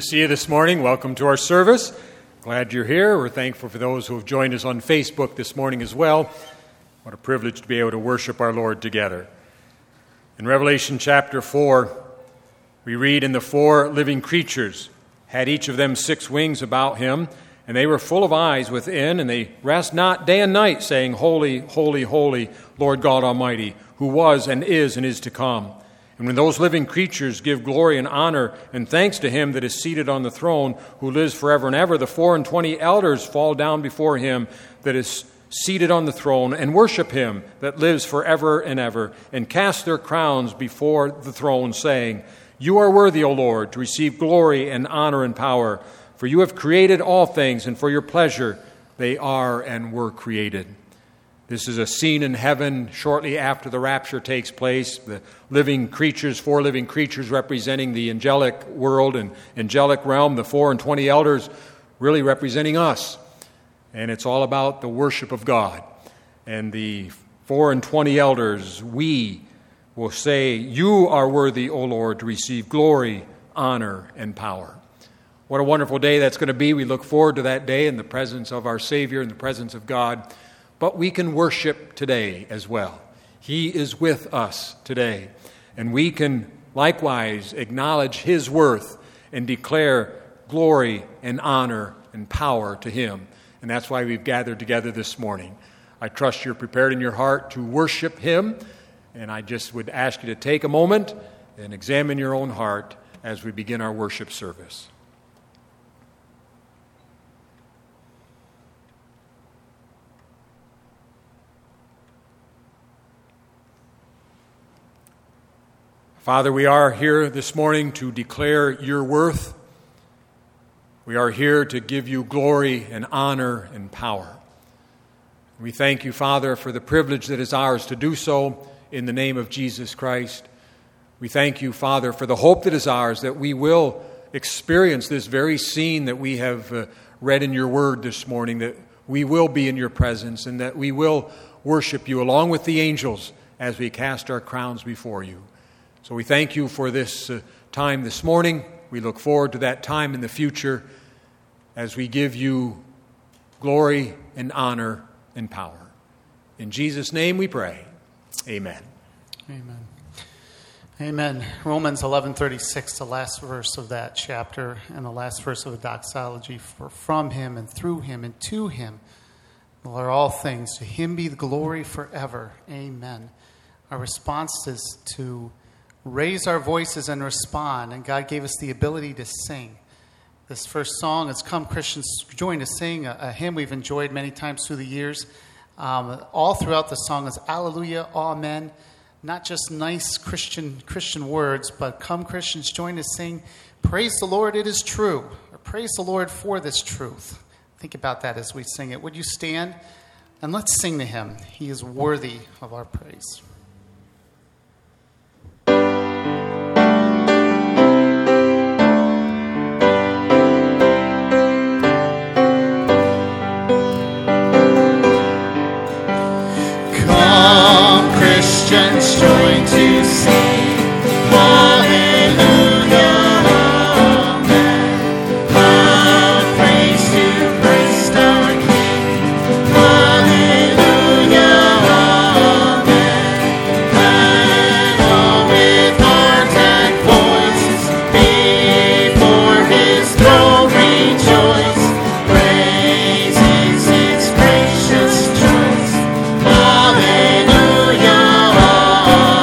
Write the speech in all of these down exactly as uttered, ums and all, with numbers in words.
to see you this morning. Welcome to our service. Glad you're here. We're thankful for those who have joined us on Facebook this morning as well. What a privilege to be able to worship our Lord together. In Revelation chapter four, we read, "And the four living creatures had each of them six wings about him, and they were full of eyes within, and they rest not day and night, saying, Holy, holy, holy, Lord God Almighty, who was and is and is to come. And when those living creatures give glory and honor and thanks to him that is seated on the throne, who lives forever and ever, the four and twenty elders fall down before him that is seated on the throne, and worship him that lives forever and ever, and cast their crowns before the throne, saying, You are worthy, O Lord, to receive glory and honor and power, for you have created all things, and for your pleasure they are and were created." This is a scene in heaven shortly after the rapture takes place. The living creatures, four living creatures representing the angelic world and angelic realm, the four and twenty elders really representing us. And it's all about the worship of God. And the four and twenty elders, we will say, You are worthy, O Lord, to receive glory, honor, and power. What a wonderful day that's going to be. We look forward to that day in the presence of our Savior, in the presence of God. But we can worship today as well. He is with us today. And we can likewise acknowledge his worth and declare glory and honor and power to him. And that's why we've gathered together this morning. I trust you're prepared in your heart to worship him. And I just would ask you to take a moment and examine your own heart as we begin our worship service. Father, we are here this morning to declare your worth. We are here to give you glory and honor and power. We thank you, Father, for the privilege that is ours to do so in the name of Jesus Christ. We thank you, Father, for the hope that is ours, that we will experience this very scene that we have uh, read in your word this morning, that we will be in your presence and that we will worship you along with the angels as we cast our crowns before you. So we thank you for this uh, time this morning. We look forward to that time in the future as we give you glory and honor and power. In Jesus' name we pray. Amen. Amen. Amen. Romans eleven thirty-six, the last verse of that chapter and the last verse of the doxology. For from him and through him and to him are all things. To him be the glory forever. Amen. Our response is to raise our voices and respond, and God gave us the ability to sing. This first song is Come Christians Join to Sing, a, a hymn we've enjoyed many times through the years. Um, all throughout the song is Alleluia, Amen. Not just nice Christian Christian words, but come Christians join to sing, praise the Lord, it is true, or praise the Lord for this truth. Think about that as we sing it. Would you stand? And let's sing to him. He is worthy of our praise. Christians join to sing, Hallelujah, Amen. Loud praise to Christ our King, Hallelujah, Amen. And all with heart and voices before his throne rejoice, praises his gracious choice, Hallelujah.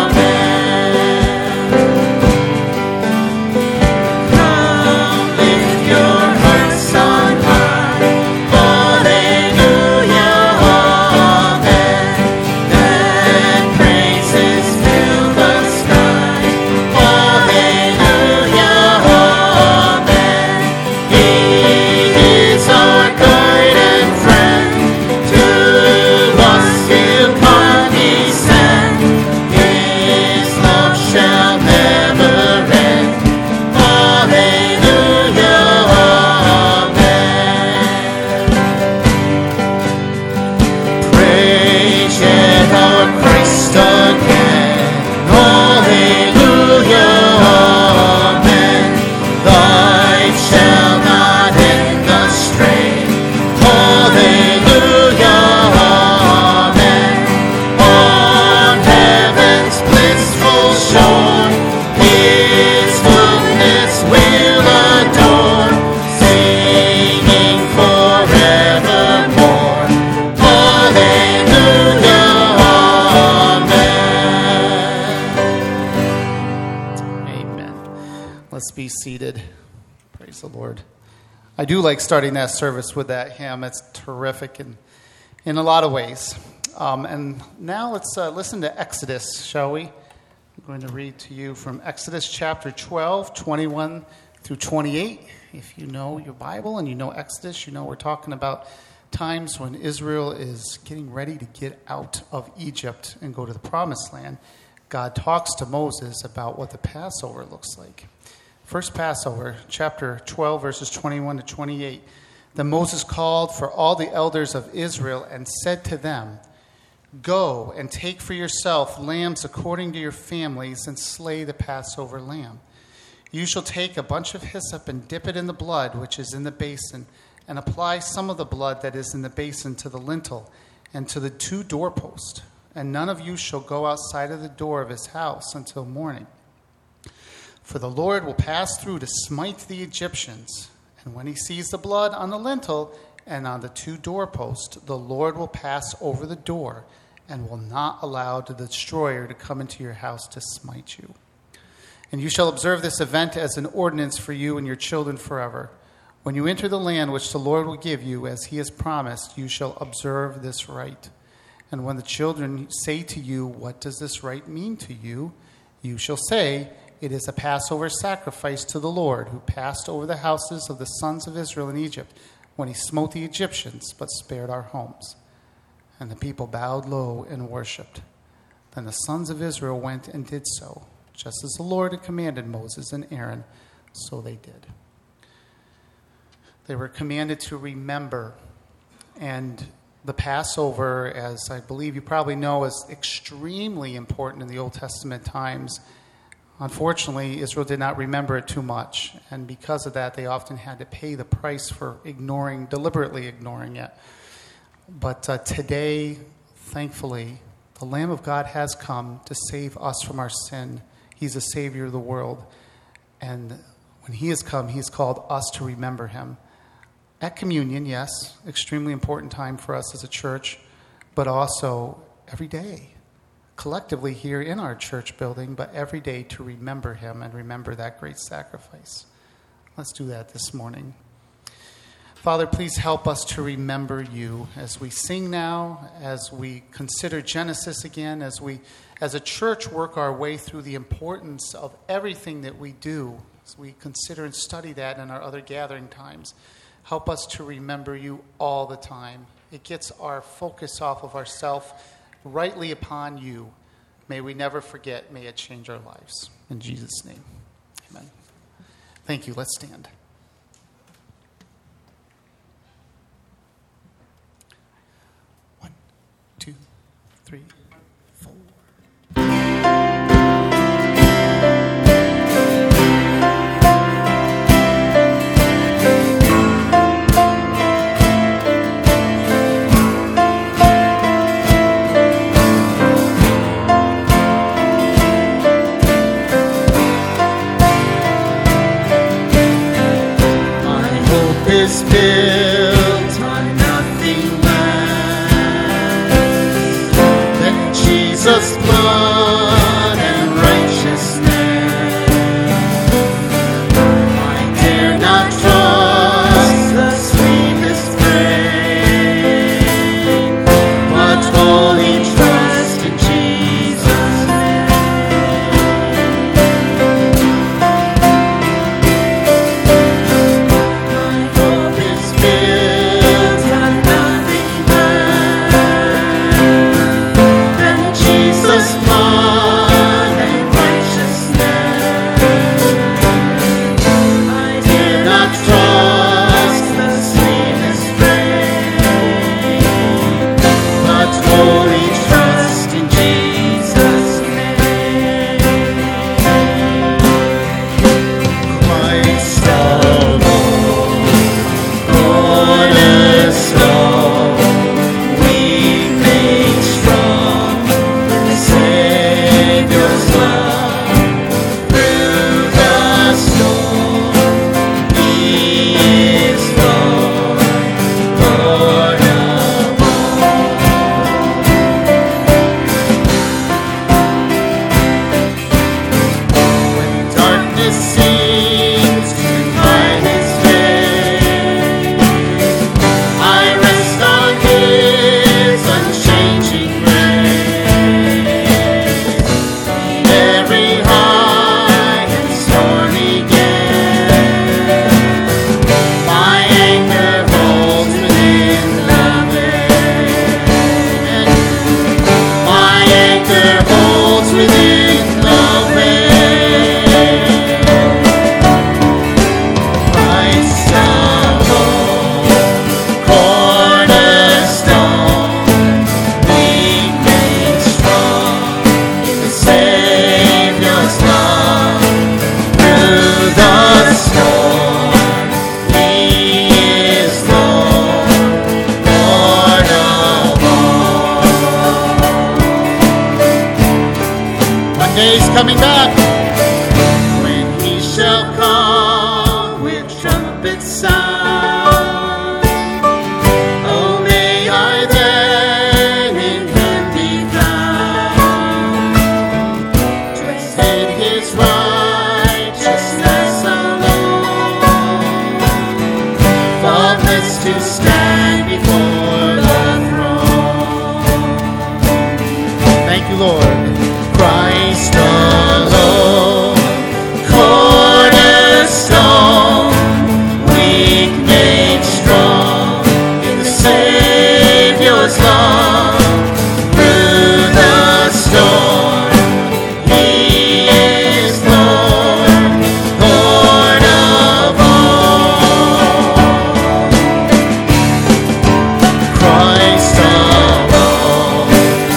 be seated. Praise the Lord. I do like starting that service with that hymn. It's terrific in, in a lot of ways. Um, and now let's uh, listen to Exodus, shall we? I'm going to read to you from Exodus chapter twelve, twenty-one through twenty-eight. If you know your Bible and you know Exodus, you know we're talking about times when Israel is getting ready to get out of Egypt and go to the Promised Land. God talks to Moses about what the Passover looks like. First Passover, chapter twelve, verses twenty-one to twenty-eight. Then Moses called for all the elders of Israel and said to them, "Go and take for yourself lambs according to your families and slay the Passover lamb. You shall take a bunch of hyssop and dip it in the blood which is in the basin, and apply some of the blood that is in the basin to the lintel and to the two doorposts. And none of you shall go outside of the door of his house until morning. For the Lord will pass through to smite the Egyptians. And when he sees the blood on the lintel and on the two doorposts, the Lord will pass over the door and will not allow the destroyer to come into your house to smite you. And you shall observe this event as an ordinance for you and your children forever. When you enter the land which the Lord will give you, as he has promised, you shall observe this rite. And when the children say to you, 'What does this rite mean to you?' you shall say, 'It is a Passover sacrifice to the Lord, who passed over the houses of the sons of Israel in Egypt, when he smote the Egyptians, but spared our homes.' And the people bowed low and worshipped. Then the sons of Israel went and did so, just as the Lord had commanded Moses and Aaron, so they did." They were commanded to remember, and the Passover, as I believe you probably know, is extremely important in the Old Testament times. Unfortunately, Israel did not remember it too much, and because of that, they often had to pay the price for ignoring, deliberately ignoring it. But uh, today, thankfully, the Lamb of God has come to save us from our sin. He's the Savior of the world, and when he has come, he's called us to remember him. At communion, yes, extremely important time for us as a church, but also every day, collectively here in our church building, but every day to remember him and remember that great sacrifice. Let's do that this morning. Father, please help us to remember you as we sing now, as we consider Genesis again, as we, as a church, work our way through the importance of everything that we do, as we consider and study that in our other gathering times. Help us to remember you all the time. It gets our focus off of ourselves rightly upon you. May we never forget. May it change our lives. In Jesus' name, amen. Thank you. Let's stand. One, two, three, four. Is built on nothing less than Jesus. coming back. When he shall come with trumpet sound, oh, may I then in him be found, dressed in his righteousness alone, faultless to stand before the throne. Thank you, Lord. Christ alone, cornerstone, weak made strong in the Savior's love. Through the storm, he is Lord, Lord of all. Christ alone,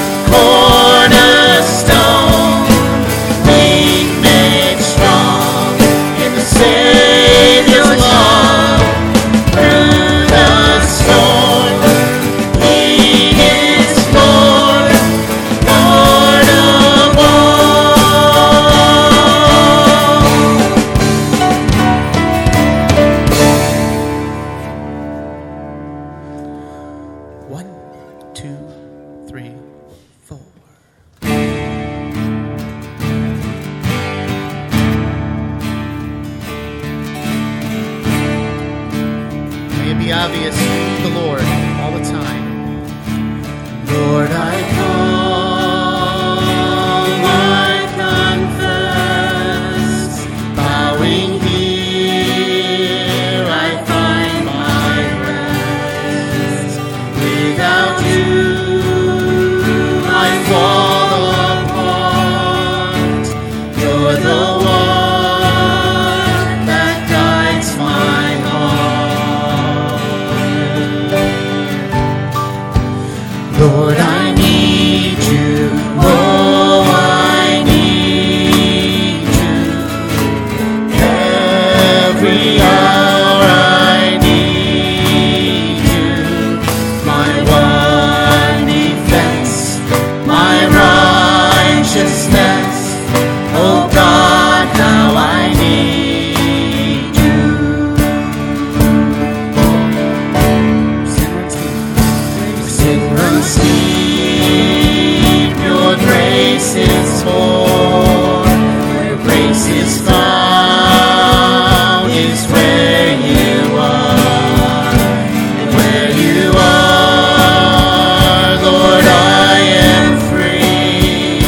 cornerstone, weak made strong in the Savior's love. Through the storm, he is Lord, Lord of all. One, two, three, four. May it be obvious to the Lord all the time. Lord, I come, I confess, bowing here I find my rest. Without you, I fall apart. You're the one that guides my heart. Lord, I need you. Oh, I need you. Every hour I need you. My one defense, my righteousness. Oh God, how I need you. Sin runs deep, your grace is more. Where grace is found is where you are. And where you are, Lord, I am free.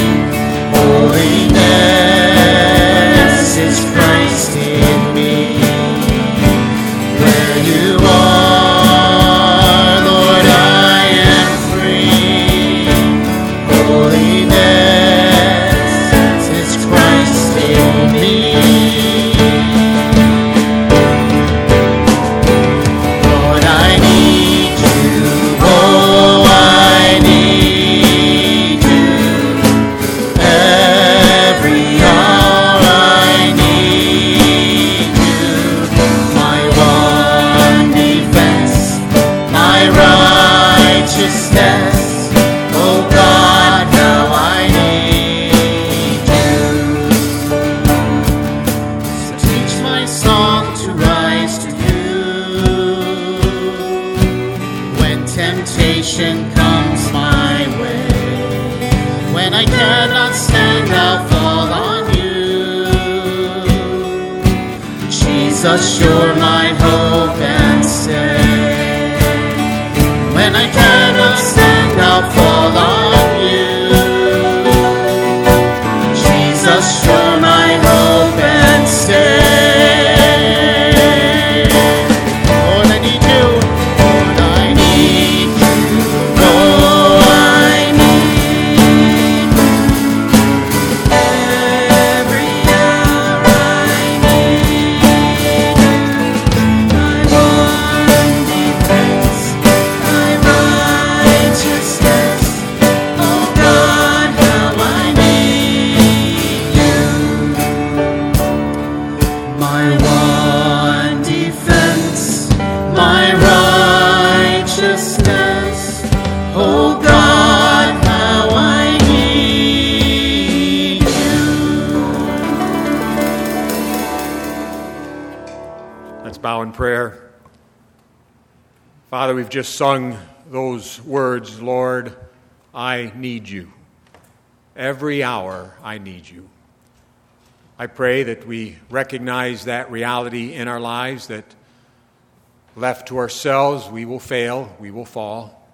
Holiness is Christ in me. Where you are, Lord, I am free. Holiness is Christ in me. Lord, I need you. Oh, I need you. Every hour I need you. My one defense, my righteousness. Oh God, how I need you. So teach my song to rise to you. When temptation comes my way, when I cannot stand, I'll fall on you. Jesus, you're my hope and stay. When I cannot stand, I'll fall on you. Jesus, you're my hope and stay. Lord, I need you. Lord, I need you. Oh, I need you. Every hour I need you. prayer. Father, we've just sung those words, Lord, I need you. Every hour I need you. I pray that we recognize that reality in our lives, that left to ourselves, we will fail, we will fall.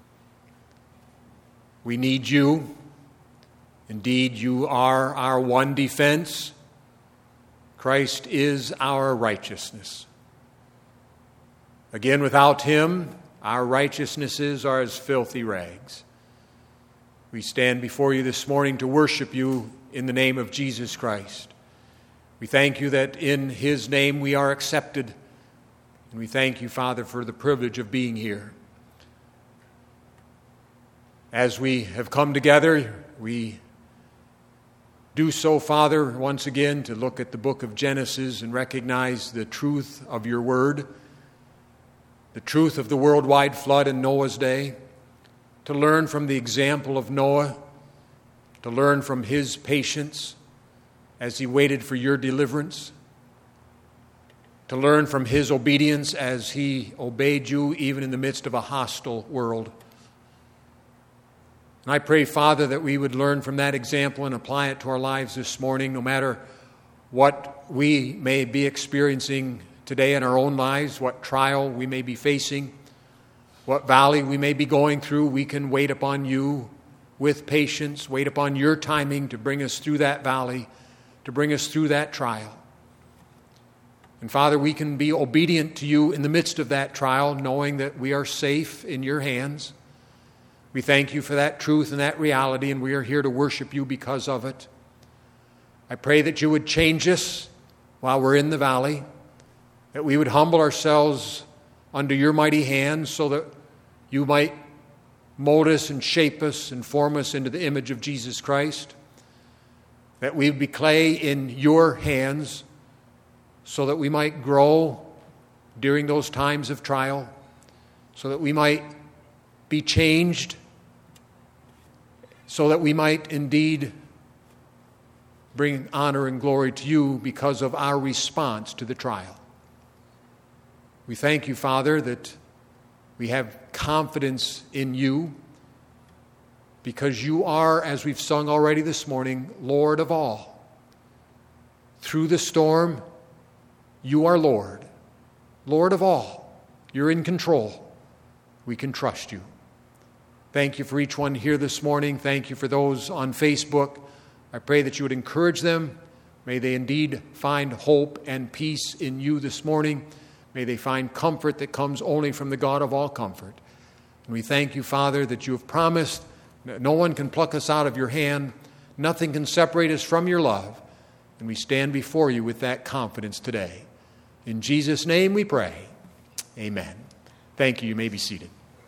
We need you. Indeed, you are our one defense. Christ is our righteousness. Again, without him, our righteousnesses are as filthy rags. We stand before you this morning to worship you in the name of Jesus Christ. We thank you that in his name we are accepted. And we thank you, Father, for the privilege of being here. As we have come together, we do so, Father, once again to look at the book of Genesis and recognize the truth of your word, the truth of the worldwide flood in Noah's day, to learn from the example of Noah, to learn from his patience as he waited for your deliverance, to learn from his obedience as he obeyed you even in the midst of a hostile world. And I pray, Father, that we would learn from that example and apply it to our lives this morning, no matter what we may be experiencing today in our own lives, what trial we may be facing, what valley we may be going through. We can wait upon you with patience, wait upon your timing to bring us through that valley, to bring us through that trial. And Father, we can be obedient to you in the midst of that trial, knowing that we are safe in your hands. We thank you for that truth and that reality, and we are here to worship you because of it. I pray that you would change us while we're in the valley, that we would humble ourselves under your mighty hand so that you might mold us and shape us and form us into the image of Jesus Christ, that we would be clay in your hands so that we might grow during those times of trial, so that we might be changed, so that we might indeed bring honor and glory to you because of our response to the trial. We thank you, Father, that we have confidence in you because you are, as we've sung already this morning, Lord of all. Through the storm, you are Lord, Lord of all. You're in control. We can trust you. Thank you for each one here this morning. Thank you for those on Facebook. I pray that you would encourage them. May they indeed find hope and peace in you this morning. May they find comfort that comes only from the God of all comfort. And we thank you, Father, that you have promised that no one can pluck us out of your hand. Nothing can separate us from your love. And we stand before you with that confidence today. In Jesus' name we pray. Amen. Thank you. You may be seated.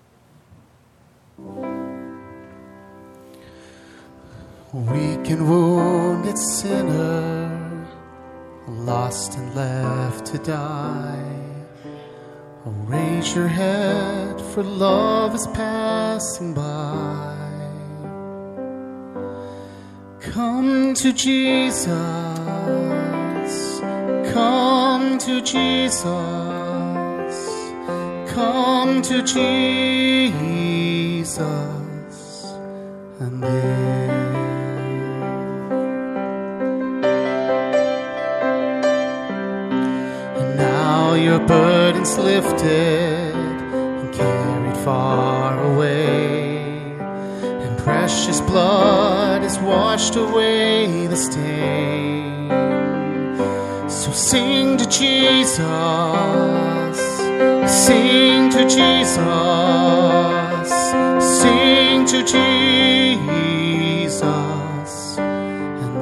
Weak and wounded sinner, lost and left to die. Oh, raise your head, for love is passing by. Come to Jesus, come to Jesus, come to Jesus and live. And now your burden's lifted and carried far away, and precious blood has washed away the stain. So sing to Jesus, sing to Jesus, sing to Jesus and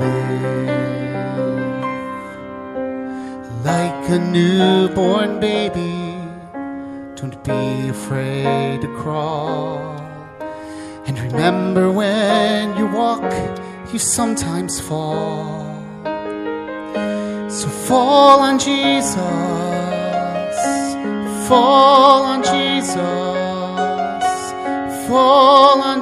live. Like a newborn baby, don't be afraid to crawl. And remember, when you walk, you sometimes fall. So fall on Jesus, fall on Jesus, fall on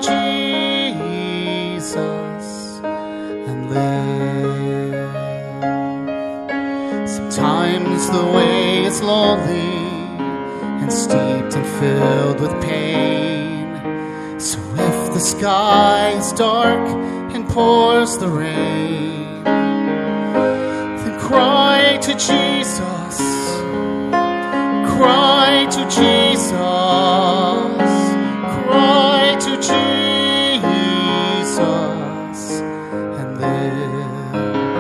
Jesus and live. Sometimes the way is long. lonely and steeped and filled with pain. So if the sky is dark and pours the rain, then cry to Jesus, cry to Jesus, cry to Jesus and live.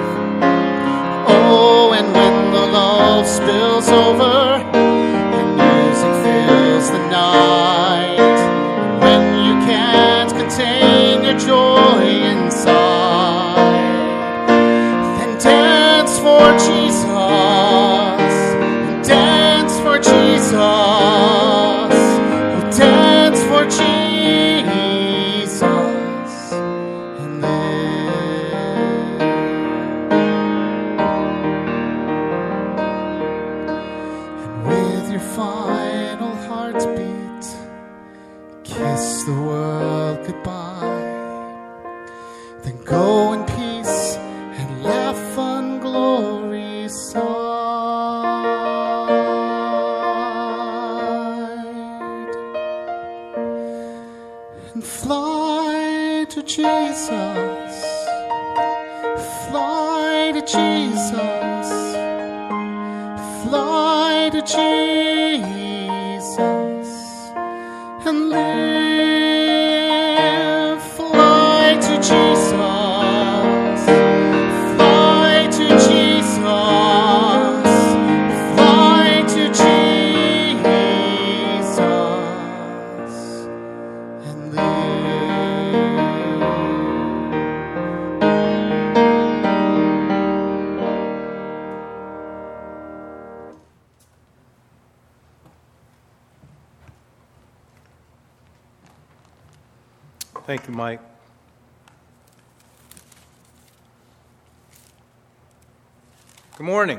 Oh, and when the lull spills over and music fills the night, and when you can't contain your joy inside, then dance for Jesus, dance for Jesus, oh, dance for Jesus and live. And with your final heartbeat, kiss the world goodbye. Then go in peace and laugh on glory's side. And fly to Jesus, fly to Jesus, fly to Jesus and live. Fly to Jesus, fly to Jesus, fly to Jesus and live. Thank you, Mike. Good morning.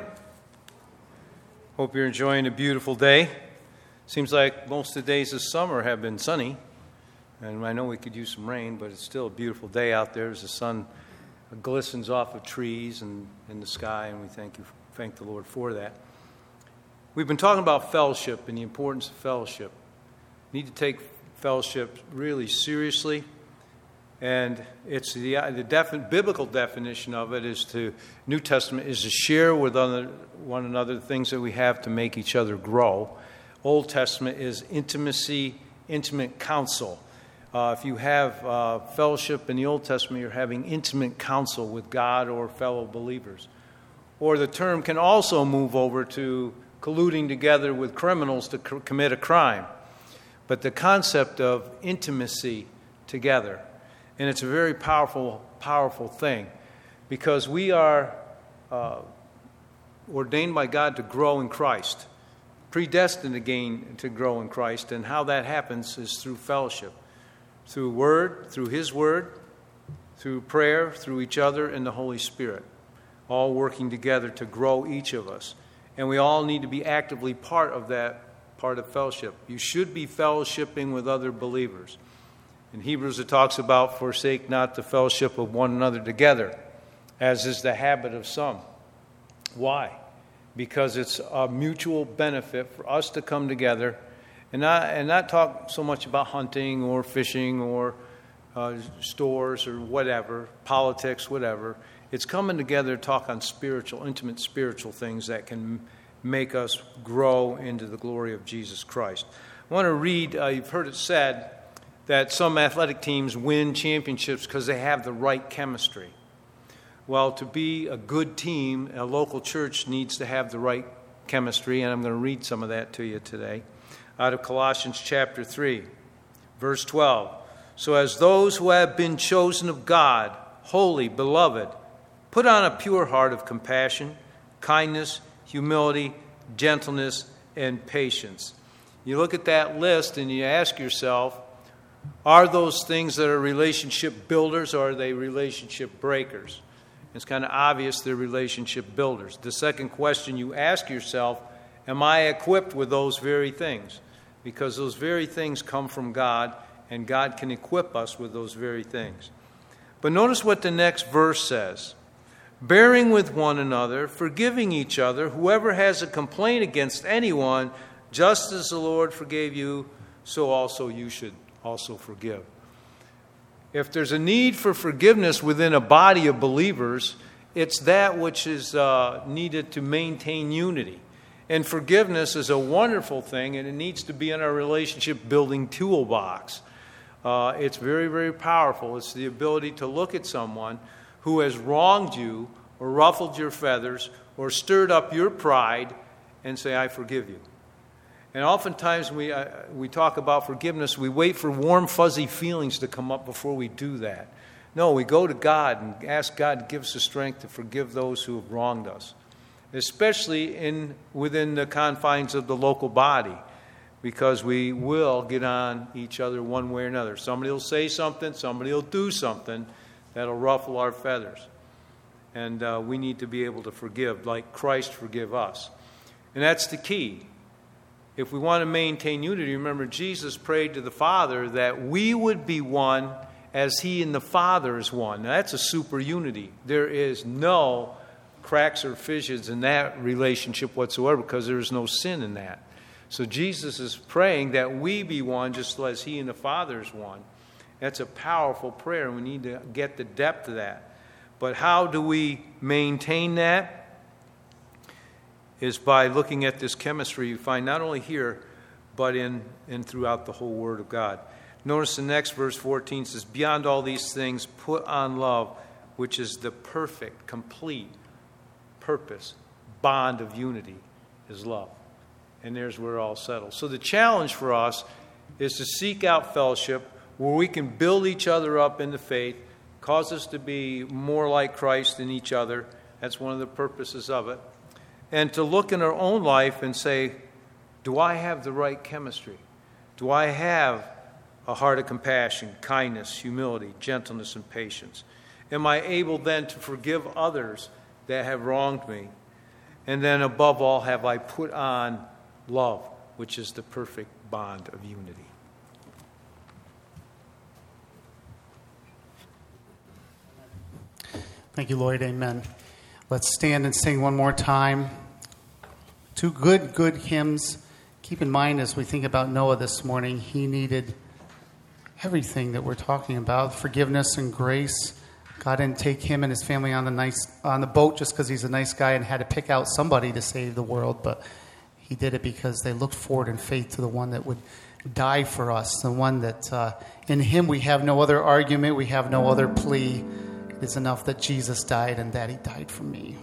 Hope you're enjoying a beautiful day. Seems like most of the days this summer have been sunny, and I know we could use some rain, but it's still a beautiful day out there as the sun glistens off of trees and in the sky, and we thank you, thank the Lord for that. We've been talking about fellowship and the importance of fellowship. We need to take fellowship really seriously. And it's the the defi- biblical definition of it is to New Testament is to share with other, one another the things that we have to make each other grow. Old Testament is intimacy, intimate counsel. Uh, if you have uh, fellowship in the Old Testament, you're having intimate counsel with God or fellow believers. Or the term can also move over to colluding together with criminals to c- commit a crime. But the concept of intimacy together. And it's a very powerful, powerful thing because we are uh, ordained by God to grow in Christ, predestined again to grow in Christ. And how that happens is through fellowship, through Word, through His Word, through prayer, through each other, and the Holy Spirit, all working together to grow each of us. And we all need to be actively part of that part of fellowship. You should be fellowshipping with other believers. In Hebrews, it talks about forsake not the fellowship of one another together, as is the habit of some. Why? Because it's a mutual benefit for us to come together and not, and not talk so much about hunting or fishing or uh, stores or whatever, politics, whatever. It's coming together to talk on spiritual, intimate spiritual things that can make us grow into the glory of Jesus Christ. I want to read, uh, you've heard it said, that some athletic teams win championships because they have the right chemistry. Well, to be a good team, a local church needs to have the right chemistry, and I'm going to read some of that to you today. Out of Colossians chapter three, verse twelve. So as those who have been chosen of God, holy, beloved, put on a pure heart of compassion, kindness, humility, gentleness, and patience. You look at that list and you ask yourself, are those things that are relationship builders or are they relationship breakers? It's kind of obvious they're relationship builders. The second question you ask yourself, am I equipped with those very things? Because those very things come from God, and God can equip us with those very things. But notice what the next verse says. bearing with one another, forgiving each other. Whoever has a complaint against anyone, just as the Lord forgave you, so also you should also forgive. If there's a need for forgiveness within a body of believers, it's that which is uh, needed to maintain unity. And forgiveness is a wonderful thing, and it needs to be in our relationship-building toolbox. Uh, it's very, very powerful. It's the ability to look at someone who has wronged you or ruffled your feathers or stirred up your pride and say, I forgive you. And oftentimes we, uh, we talk about forgiveness, we wait for warm, fuzzy feelings to come up before we do that. No, we go to God and ask God to give us the strength to forgive those who have wronged us, especially in within the confines of the local body, because we will get on each other one way or another. Somebody will say something, somebody will do something that'll ruffle our feathers. And uh, we need to be able to forgive like Christ forgive us. And that's the key. If we want to maintain unity, remember Jesus prayed to the Father that we would be one as He and the Father is one. Now that's a super unity. There is no cracks or fissures in that relationship whatsoever because there is no sin in that. So Jesus is praying that we be one just as He and the Father is one. That's a powerful prayer, and we need to get the depth of that. But how do we maintain that? Is by looking at this chemistry you find not only here, but in and throughout the whole Word of God. Notice the next verse fourteen says, beyond all these things, put on love, which is the perfect, complete purpose, bond of unity is love. And there's where it all settles. So the challenge for us is to seek out fellowship where we can build each other up in the faith, cause us to be more like Christ in each other. That's one of the purposes of it. And to look in our own life and say, do I have the right chemistry? Do I have a heart of compassion, kindness, humility, gentleness, and patience? Am I able then to forgive others that have wronged me? And then above all, have I put on love, which is the perfect bond of unity? Thank you, Lloyd. Amen. Let's stand and sing one more time. Two good, good hymns. Keep in mind as we think about Noah this morning, he needed everything that we're talking about, forgiveness and grace. God didn't take him and his family on the nice on the boat just because he's a nice guy and had to pick out somebody to save the world, but He did it because they looked forward in faith to the one that would die for us, the one that uh, in Him we have no other argument, we have no other plea. It is enough that Jesus died and that He died for me.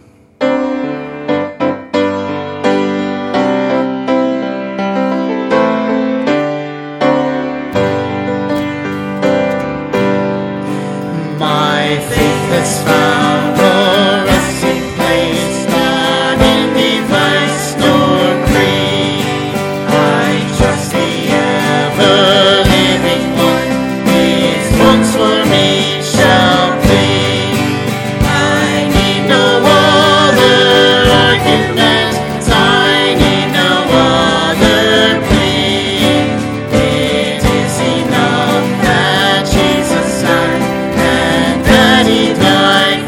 My faith has found a resting place, not in device nor creed. I trust the ever-living one, His wounds for me shall plead. I need no other argument, I need no other plea. It is enough that Jesus died, and that He died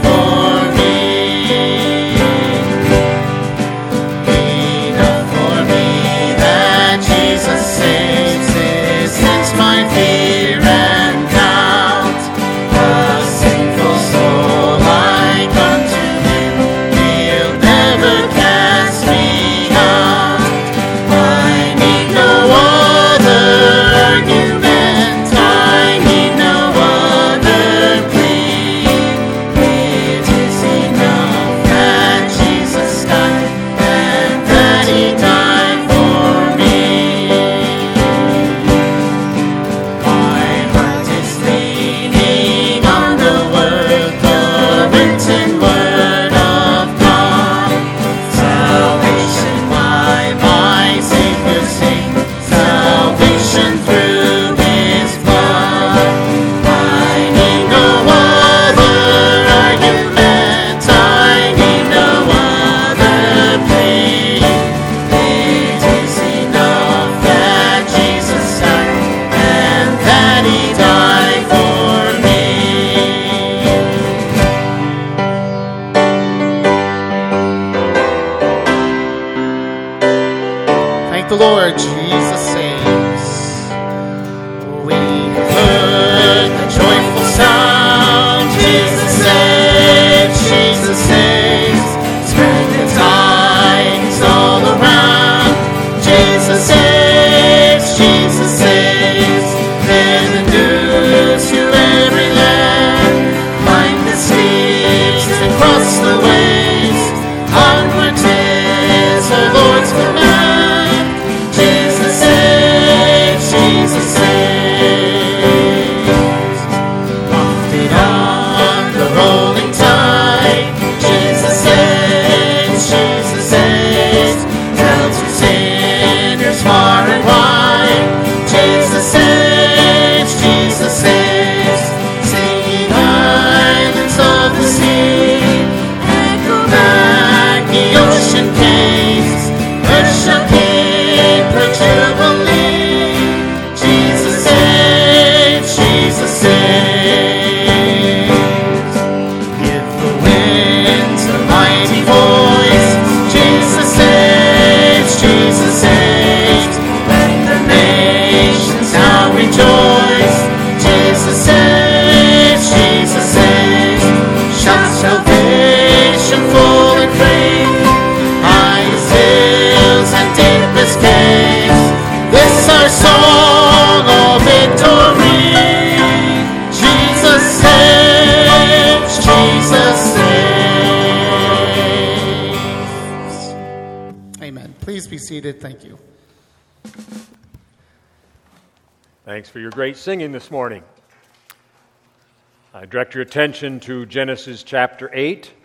seated. Thank you. Thanks for your great singing this morning. I direct your attention to Genesis chapter eight.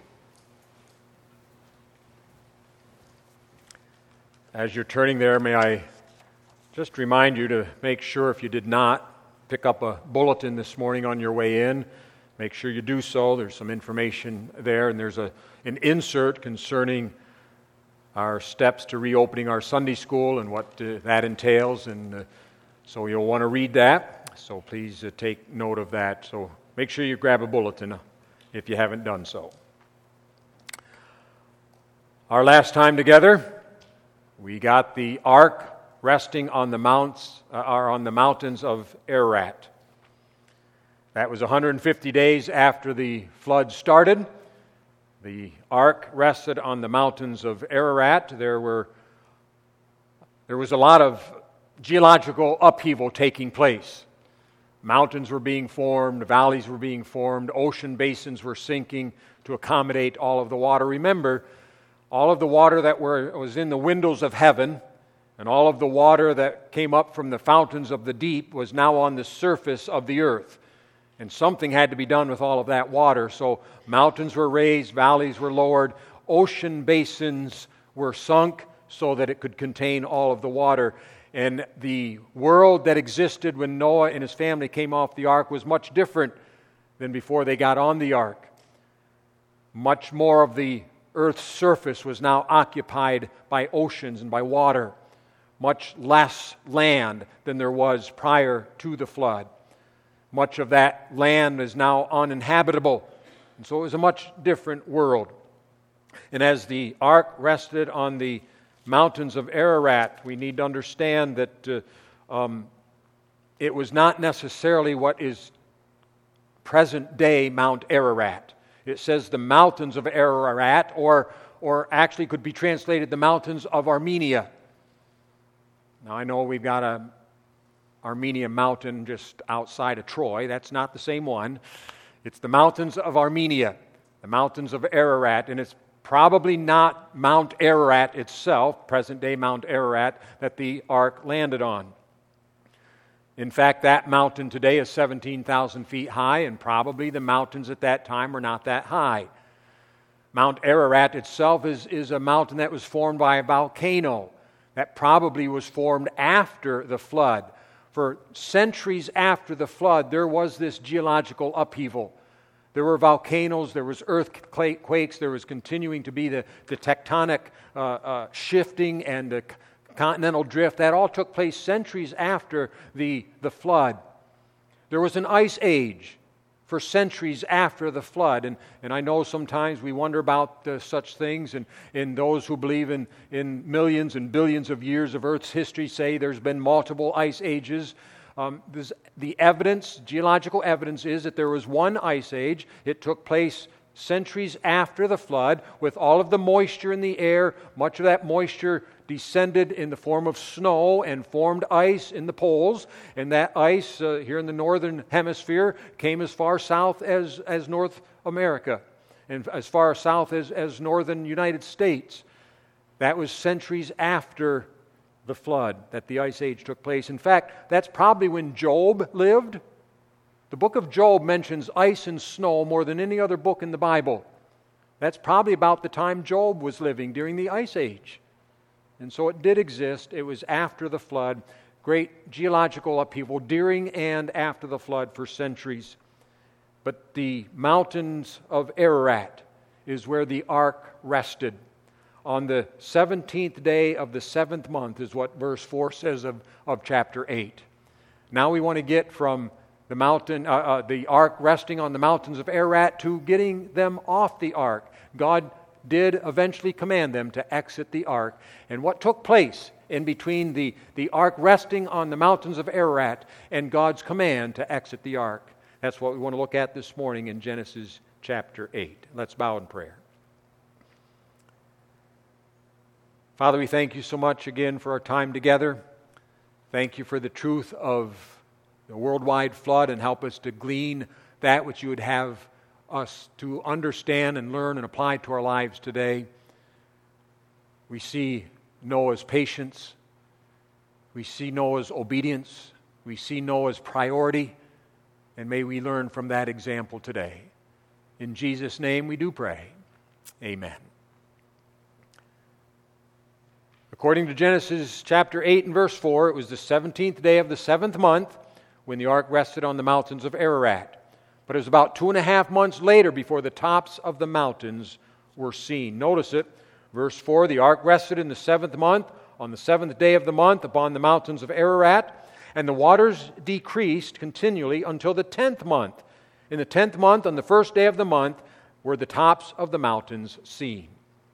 As you're turning there, may I just remind you to make sure, if you did not pick up a bulletin this morning on your way in, make sure you do so. There's some information there, and there's a an insert concerning our steps to reopening our Sunday school and what uh, that entails, and uh, so you'll want to read that. So please uh, take note of that. So make sure you grab a bulletin if you haven't done so. Our last time together, we got the ark resting on the mounts, uh, or on the mountains of Ararat. That was one hundred fifty days after the flood started. The ark rested on the mountains of Ararat. There were there was a lot of geological upheaval taking place. Mountains were being formed, valleys were being formed, ocean basins were sinking to accommodate all of the water. Remember, all of the water that were, was in the windows of heaven and all of the water that came up from the fountains of the deep was now on the surface of the earth. And something had to be done with all of that water. So mountains were raised, valleys were lowered, ocean basins were sunk so that it could contain all of the water. And the world that existed when Noah and his family came off the ark was much different than before they got on the ark. Much more of the earth's surface was now occupied by oceans and by water. Much less land than there was prior to the flood. Much of that land is now uninhabitable. And so it was a much different world. And as the ark rested on the mountains of Ararat, we need to understand that uh, um, it was not necessarily what is present-day Mount Ararat. It says the mountains of Ararat, or, or actually could be translated the mountains of Armenia. Now I know we've got a Armenia mountain just outside of Troy. That's not the same one. It's the mountains of Armenia, the mountains of Ararat, and it's probably not Mount Ararat itself, present-day Mount Ararat, that the ark landed on. In fact, that mountain today is seventeen thousand feet high, and probably the mountains at that time were not that high. Mount Ararat itself is, is a mountain that was formed by a volcano that probably was formed after the flood. For centuries after the flood, there was this geological upheaval. There were volcanoes, there was earthquakes, there was continuing to be the, the tectonic uh, uh, shifting and the continental drift. That all took place centuries after the, the flood. There was an ice age for centuries after the flood. And, and I know sometimes we wonder about uh, such things, and, and those who believe in, in millions and billions of years of Earth's history say there's been multiple ice ages. Um, the evidence, geological evidence, is that there was one ice age. It took place centuries after the flood with all of the moisture in the air. Much of that moisture descended in the form of snow and formed ice in the poles. And that ice uh, here in the northern hemisphere came as far south as, as North America and as far south as, as northern United States. That was centuries after the flood that the ice age took place. In fact, that's probably when Job lived. The book of Job mentions ice and snow more than any other book in the Bible. That's probably about the time Job was living during the ice age. And so it did exist. It was after the flood. Great geological upheaval during and after the flood for centuries. But the mountains of Ararat is where the ark rested. On the seventeenth day of the seventh month is what verse four says of, of chapter eight. Now we want to get from the mountain, uh, uh, the ark resting on the mountains of Ararat to getting them off the ark. God did eventually command them to exit the ark. And what took place in between the, the ark resting on the mountains of Ararat and God's command to exit the ark? That's what we want to look at this morning in Genesis chapter eight. Let's bow in prayer. Father, we thank you so much again for our time together. Thank you for the truth of the worldwide flood, and help us to glean that which you would have us to understand and learn and apply to our lives today. We see Noah's patience. We see Noah's obedience. We see Noah's priority. And may we learn from that example today. In Jesus' name we do pray. Amen. According to Genesis chapter eight and verse four, it was the seventeenth day of the seventh month when the ark rested on the mountains of Ararat. But it was about two and a half months later before the tops of the mountains were seen. Notice it. Verse four, the ark rested in the seventh month, on the seventh day of the month, upon the mountains of Ararat, and the waters decreased continually until the tenth month. In the tenth month, on the first day of the month, were the tops of the mountains seen.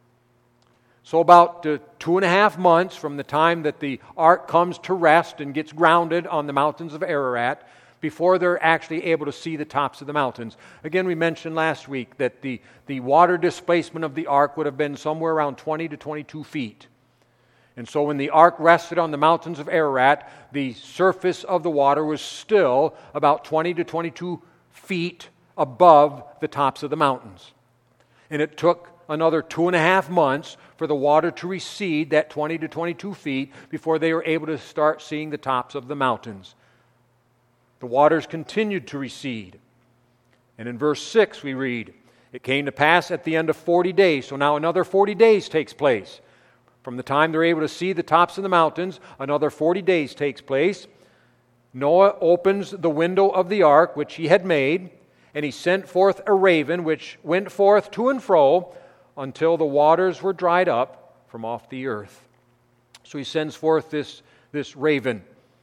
So about uh, two and a half months from the time that the ark comes to rest and gets grounded on the mountains of Ararat, before they're actually able to see the tops of the mountains. Again, we mentioned last week that the, the water displacement of the ark would have been somewhere around twenty to twenty-two feet. And so when the ark rested on the mountains of Ararat, the surface of the water was still about twenty to twenty-two feet above the tops of the mountains. And it took another two and a half months for the water to recede that twenty to twenty-two feet before they were able to start seeing the tops of the mountains. The waters continued to recede. And in verse six we read, it came to pass at the end of forty days. So now another forty days takes place. From the time they're able to see the tops of the mountains, another forty days takes place. Noah opens the window of the ark which he had made, and he sent forth a raven which went forth to and fro until the waters were dried up from off the earth. So he sends forth this, this raven.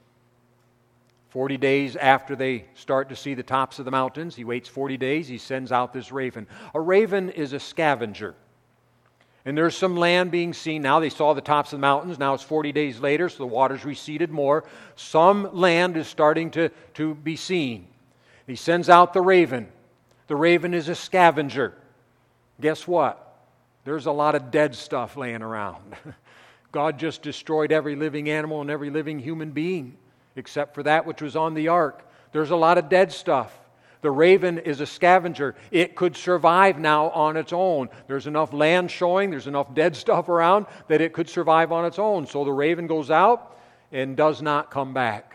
Forty days after they start to see the tops of the mountains, he waits forty days, he sends out this raven. A raven is a scavenger. And there's some land being seen now. They saw the tops of the mountains. Now it's forty days later, so the water's receded more. Some land is starting to, to be seen. He sends out the raven. The raven is a scavenger. Guess what? There's a lot of dead stuff laying around. God just destroyed every living animal and every living human being, except for that which was on the ark. There's a lot of dead stuff. The raven is a scavenger. It could survive now on its own. There's enough land showing, there's enough dead stuff around that it could survive on its own. So the raven goes out and does not come back.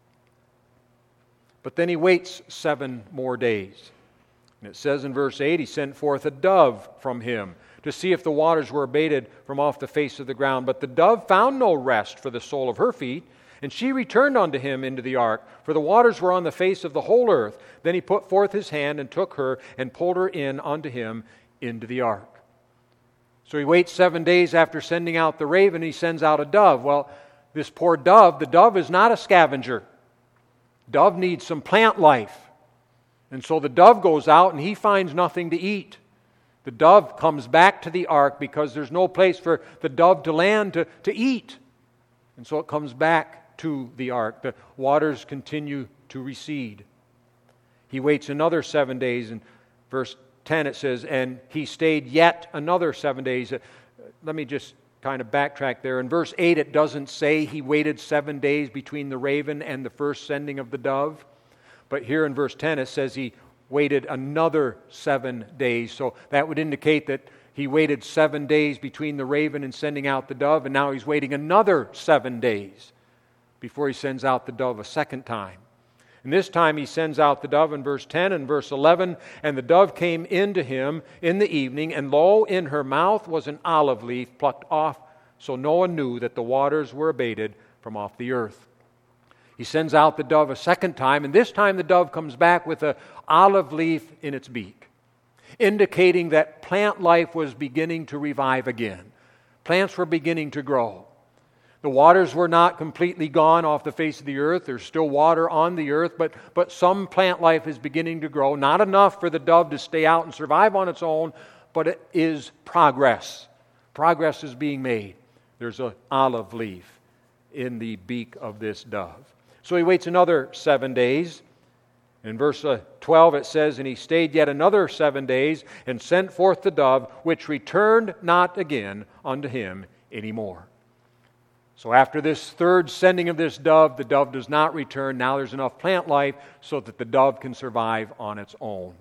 But then he waits seven more days. And it says in verse eight, he sent forth a dove from him to see if the waters were abated from off the face of the ground. But the dove found no rest for the sole of her feet, and she returned unto him into the ark, for the waters were on the face of the whole earth. Then he put forth his hand and took her and pulled her in unto him into the ark. So he waits seven days after sending out the raven, he sends out a dove. Well, this poor dove, the dove is not a scavenger. Dove needs some plant life. And so the dove goes out and he finds nothing to eat. The dove comes back to the ark because there's no place for the dove to land to, to eat. And so it comes back to the ark. The waters continue to recede. He waits another seven days. In verse ten it says, and he stayed yet another seven days. Let me just kind of backtrack there. In verse eight it doesn't say he waited seven days between the raven and the first sending of the dove. But here in verse ten it says he waited another seven days. So that would indicate that he waited seven days between the raven and sending out the dove, and now he's waiting another seven days before he sends out the dove a second time. And this time he sends out the dove in verse ten and verse eleven, and the dove came into him in the evening, and lo, in her mouth was an olive leaf plucked off, so Noah knew that the waters were abated from off the earth. He sends out the dove a second time, and this time the dove comes back with an olive leaf in its beak, indicating that plant life was beginning to revive again. Plants were beginning to grow. The waters were not completely gone off the face of the earth. There's still water on the earth, but, but some plant life is beginning to grow. Not enough for the dove to stay out and survive on its own, but it is progress. Progress is being made. There's an olive leaf in the beak of this dove. So he waits another seven days. In verse twelve it says, and he stayed yet another seven days, and sent forth the dove, which returned not again unto him any more. So after this third sending of this dove, the dove does not return. Now there's enough plant life so that the dove can survive on its own.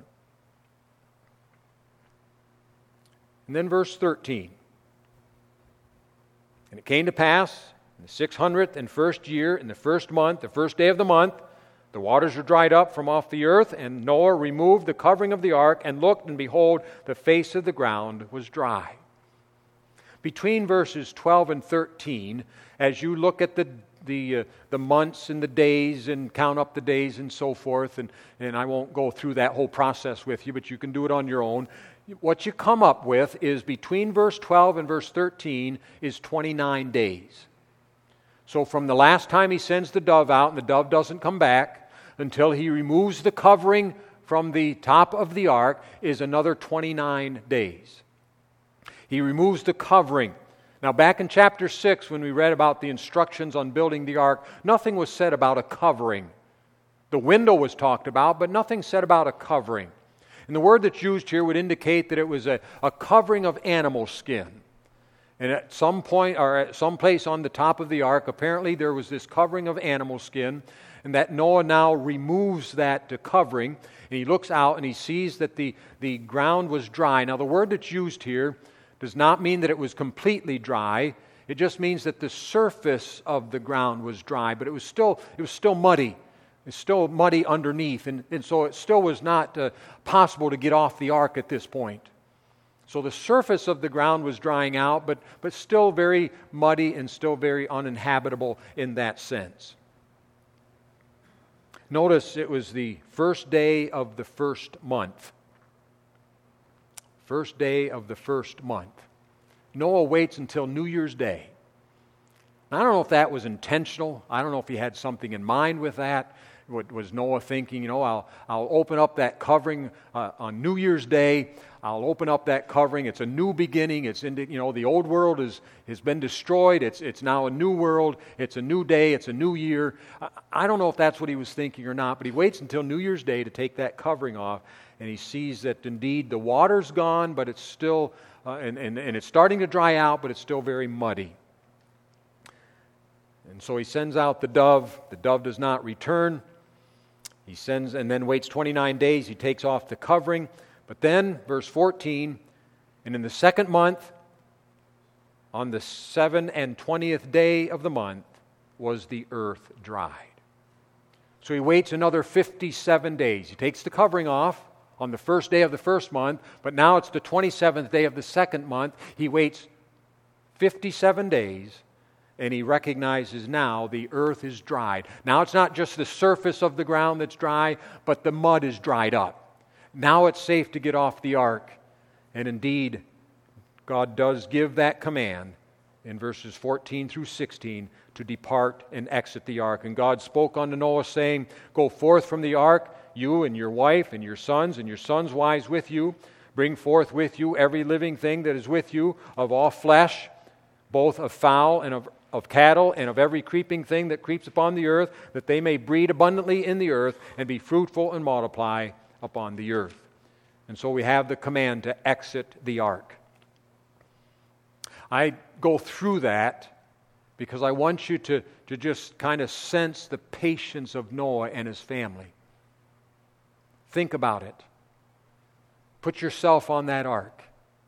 And then verse thirteen. And it came to pass in the six hundredth and first year, in the first month, the first day of the month, the waters were dried up from off the earth, and Noah removed the covering of the ark and looked, and behold, the face of the ground was dry. Between verses twelve and thirteen, as you look at the the uh, the months and the days and count up the days and so forth, and, and I won't go through that whole process with you, but you can do it on your own. What you come up with is between verse twelve and verse thirteen is twenty-nine days. So from the last time he sends the dove out, and the dove doesn't come back, until he removes the covering from the top of the ark, is another twenty-nine days. He removes the covering. Now, back in chapter six, when we read about the instructions on building the ark, nothing was said about a covering. The window was talked about, but nothing said about a covering. And the word that's used here would indicate that it was a, a covering of animal skin. And at some point, or at some place on the top of the ark, apparently there was this covering of animal skin, and that Noah now removes that covering, and he looks out and he sees that the, the ground was dry. Now, the word that's used here does not mean that it was completely dry. It just means that the surface of the ground was dry, but it was still it was still muddy. It's still muddy underneath, and, and so it still was not uh, possible to get off the ark at this point. So the surface of the ground was drying out, but, but still very muddy and still very uninhabitable in that sense. Notice it was the first day of the first month. First day of the first month. Noah waits until New Year's Day. Now, I don't know if that was intentional. I don't know if he had something in mind with that. What was Noah thinking? You know, I'll I'll open up that covering uh, on New Year's Day. I'll open up that covering. It's a new beginning. It's in the, you know, the old world is has been destroyed. It's it's now a new world. It's a new day. It's a new year. I, I don't know if that's what he was thinking or not, but he waits until New Year's Day to take that covering off, and he sees that indeed the water's gone, but it's still uh, and, and and it's starting to dry out, but it's still very muddy. And so he sends out the dove. The dove does not return. He sends and then waits twenty-nine days. He takes off the covering. But then, verse fourteen, and in the second month, on the seven and twentieth day of the month, was the earth dried. So he waits another fifty-seven days. He takes the covering off on the first day of the first month, but now it's the twenty-seventh day of the second month. He waits fifty-seven days. And he recognizes now the earth is dried. Now it's not just the surface of the ground that's dry, but the mud is dried up. Now it's safe to get off the ark. And indeed, God does give that command in verses fourteen through sixteen to depart and exit the ark. And God spoke unto Noah, saying, Go forth from the ark, you and your wife and your sons and your sons' wives with you. Bring forth with you every living thing that is with you of all flesh, both of fowl and of of cattle and of every creeping thing that creeps upon the earth, that they may breed abundantly in the earth and be fruitful and multiply upon the earth. And so we have the command to exit the ark. I go through that because I want you to, to just kind of sense the patience of Noah and his family. Think about it. Put yourself on that ark.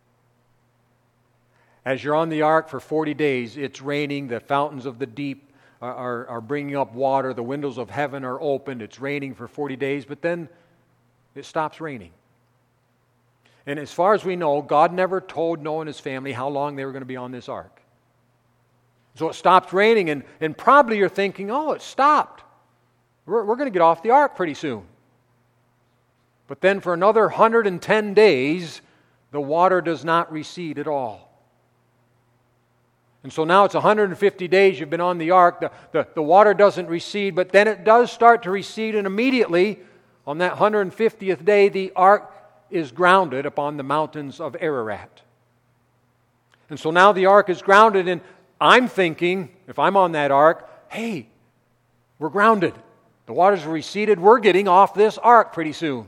As you're on the ark for forty days, it's raining, the fountains of the deep are, are, are bringing up water, the windows of heaven are opened, it's raining for forty days, but then it stops raining. And as far as we know, God never told Noah and his family how long they were going to be on this ark. So it stopped raining, and, and probably you're thinking, oh, it stopped. We're, we're going to get off the ark pretty soon. But then for another one hundred ten days, the water does not recede at all. And so now it's one hundred fifty days you've been on the ark. The, the, the water doesn't recede, but then it does start to recede, and immediately on that one hundred fiftieth day, the ark is grounded upon the mountains of Ararat. And so now the ark is grounded, and I'm thinking, if I'm on that ark, hey, we're grounded. The waters have receded. We're getting off this ark pretty soon.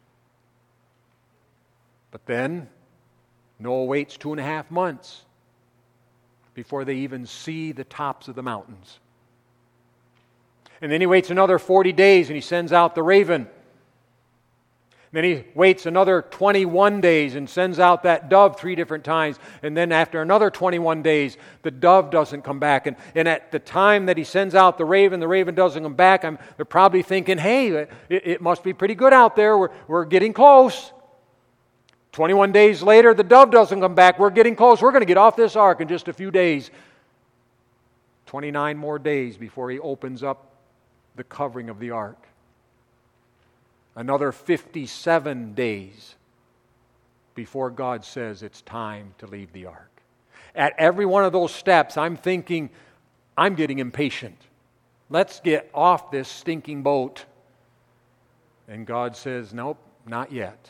But then Noah waits two and a half months before they even see the tops of the mountains. And then he waits another forty days and he sends out the raven. And Then he waits another twenty-one days and sends out that dove three different times. And then after another twenty-one days, the dove doesn't come back. And, and at the time that he sends out the raven, the raven doesn't come back. I'm, they're probably thinking, hey, it, it must be pretty good out there. We're, we're getting close. twenty-one days later, the dove doesn't come back. We're getting close. We're going to get off this ark in just a few days. twenty-nine more days before he opens up the covering of the ark. Another fifty-seven days before God says it's time to leave the ark. At every one of those steps, I'm thinking, I'm getting impatient. Let's get off this stinking boat. And God says, nope, not yet.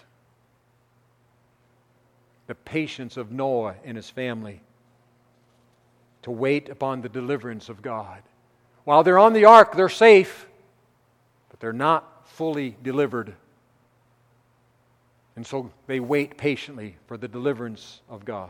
The patience of Noah and his family to wait upon the deliverance of God. While they're on the ark, they're safe, but they're not fully delivered. And so they wait patiently for the deliverance of God.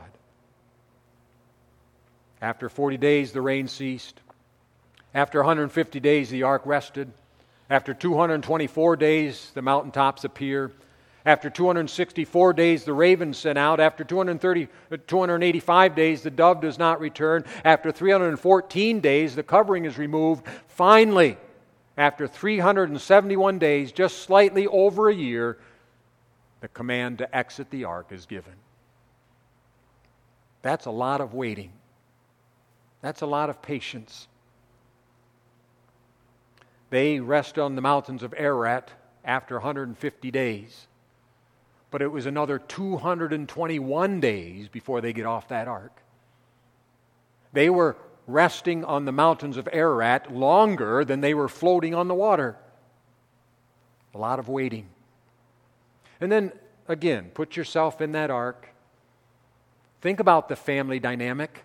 After forty days, the rain ceased. After one hundred fifty days, the ark rested. After two hundred twenty-four days, the mountaintops appear. After two hundred sixty-four days, the raven sent out. After two hundred thirty, two hundred eighty-five days, the dove does not return. After three hundred fourteen days, the covering is removed. Finally, after three hundred seventy-one days, just slightly over a year, the command to exit the ark is given. That's a lot of waiting. That's a lot of patience. They rest on the mountains of Ararat after one hundred fifty days. But it was another two hundred twenty-one days before they get off that ark. They were resting on the mountains of Ararat longer than they were floating on the water. A lot of waiting. And then, again, put yourself in that ark. Think about the family dynamic.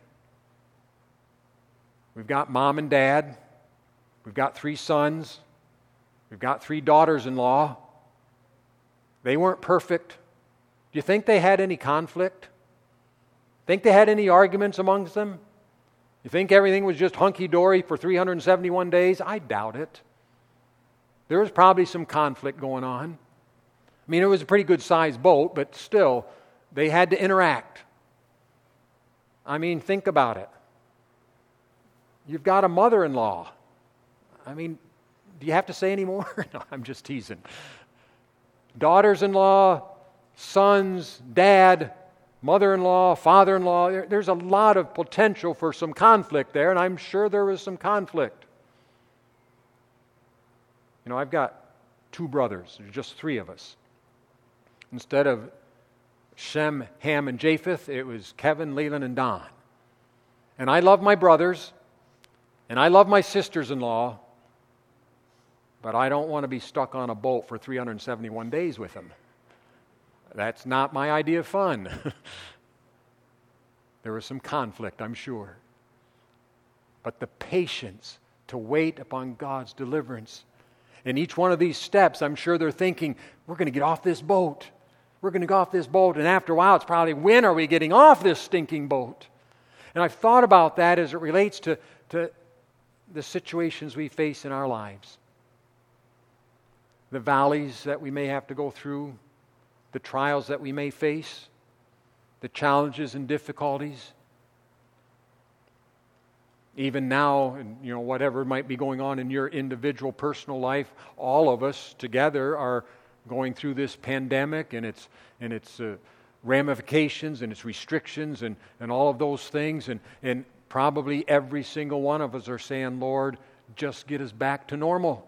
We've got mom and dad. We've got three sons. We've got three daughters-in-law. They weren't perfect. Do you think they had any conflict? Think they had any arguments amongst them? You think everything was just hunky-dory for three hundred seventy-one days? I doubt it. There was probably some conflict going on. I mean, it was a pretty good-sized boat, but still, they had to interact. I mean, think about it. You've got a mother-in-law. I mean, do you have to say any more? No, I'm just teasing. Daughters-in-law, sons, dad, mother-in-law, father-in-law. There's a lot of potential for some conflict there, and I'm sure there was some conflict. You know, I've got two brothers. There's just three of us. Instead of Shem, Ham, and Japheth, it was Kevin, Leland, and Don. And I love my brothers, and I love my sisters-in-law, but I don't want to be stuck on a boat for three hundred seventy-one days with them. That's not my idea of fun. There was some conflict, I'm sure. But the patience to wait upon God's deliverance. In each one of these steps, I'm sure they're thinking, we're going to get off this boat. We're going to get off this boat. And after a while, it's probably, when are we getting off this stinking boat? And I've thought about that as it relates to, to the situations we face in our lives. The valleys that we may have to go through, the trials that we may face, the challenges and difficulties. Even now, and you know, whatever might be going on in your individual personal life, all of us together are going through this pandemic and its and its uh, ramifications and its restrictions and, and all of those things. And, and probably every single one of us are saying, Lord, just get us back to normal.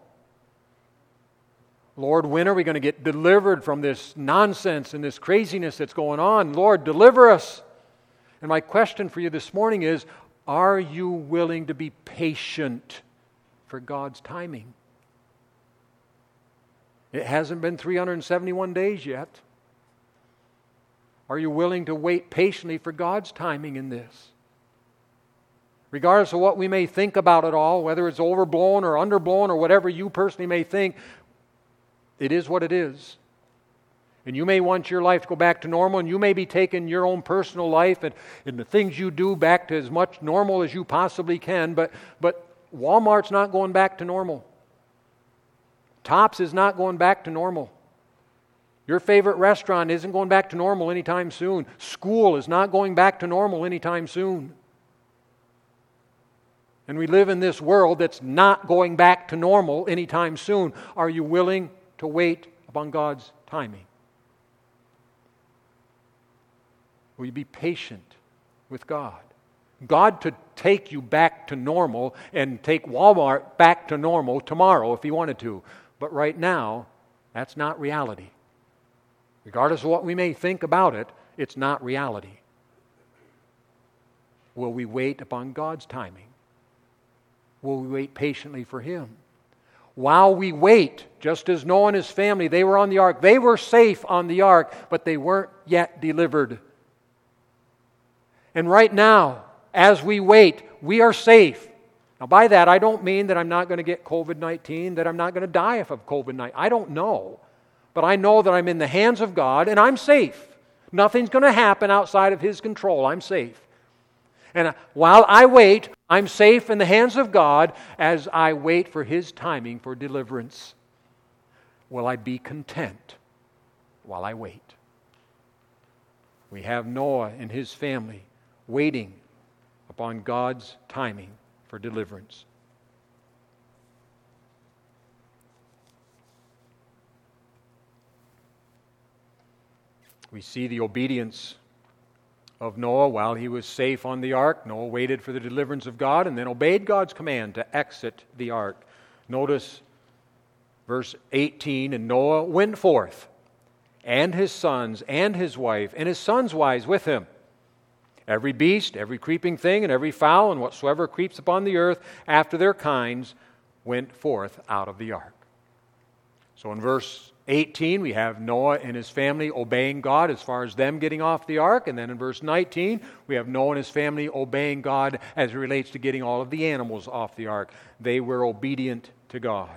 Lord, when are we going to get delivered from this nonsense and this craziness that's going on? Lord, deliver us. And my question for you this morning is, are you willing to be patient for God's timing? It hasn't been three hundred seventy-one days yet. Are you willing to wait patiently for God's timing in this? Regardless of what we may think about it all, whether it's overblown or underblown or whatever you personally may think, it is what it is. And you may want your life to go back to normal, and you may be taking your own personal life and, and the things you do back to as much normal as you possibly can, but, but Walmart's not going back to normal. Tops is not going back to normal. Your favorite restaurant isn't going back to normal anytime soon. School is not going back to normal anytime soon. And we live in this world that's not going back to normal anytime soon. Are you willing to wait upon God's timing? Will you be patient with God? God could take you back to normal and take Walmart back to normal tomorrow if He wanted to. But right now, that's not reality. Regardless of what we may think about it, it's not reality. Will we wait upon God's timing? Will we wait patiently for Him? While we wait, just as Noah and his family, they were on the ark. They were safe on the ark, but they weren't yet delivered. And right now, as we wait, we are safe. Now, by that, I don't mean that I'm not going to get covid nineteen, that I'm not going to die of covid nineteen. I don't know. But I know that I'm in the hands of God, and I'm safe. Nothing's going to happen outside of His control. I'm safe. And while I wait, I'm safe in the hands of God as I wait for His timing for deliverance. Will I be content while I wait? We have Noah and his family waiting upon God's timing for deliverance. We see the obedience of Noah while he was safe on the ark. Noah waited for the deliverance of God and then obeyed God's command to exit the ark. Notice verse eighteen, and Noah went forth, and his sons, and his wife, and his sons' wives with him. Every beast, every creeping thing, and every fowl, and whatsoever creeps upon the earth after their kinds, went forth out of the ark. So in verse eighteen, we have Noah and his family obeying God as far as them getting off the ark. And then in verse nineteen, we have Noah and his family obeying God as it relates to getting all of the animals off the ark. They were obedient to God.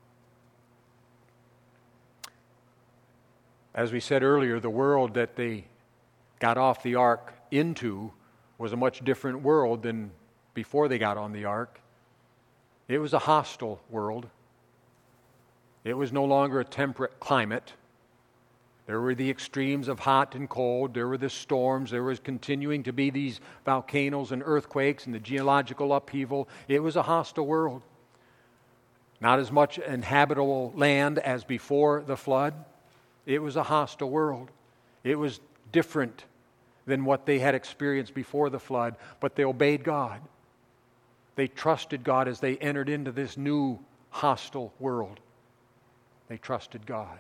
As we said earlier, the world that they got off the ark into was a much different world than before they got on the ark. It was a hostile world. It was no longer a temperate climate. There were the extremes of hot and cold. There were the storms. There was continuing to be these volcanoes and earthquakes and the geological upheaval. It was a hostile world. Not as much inhabitable land as before the flood. It was a hostile world. It was different than what they had experienced before the flood, but they obeyed God. They trusted God as they entered into this new hostile world. They trusted God.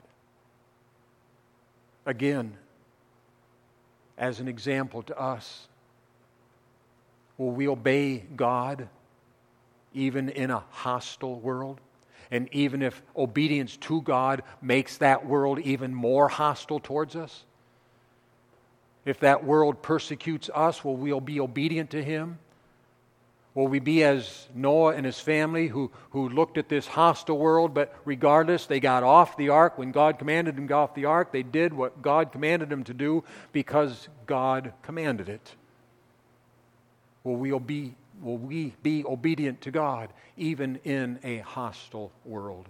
Again, as an example to us, will we obey God even in a hostile world? And even if obedience to God makes that world even more hostile towards us? If that world persecutes us, will we be obedient to Him? Will we be as Noah and his family who, who looked at this hostile world, but regardless, they got off the ark. When God commanded them to go off the ark, they did what God commanded them to do because God commanded it. Will we obey? Will we be obedient to God even in a hostile world?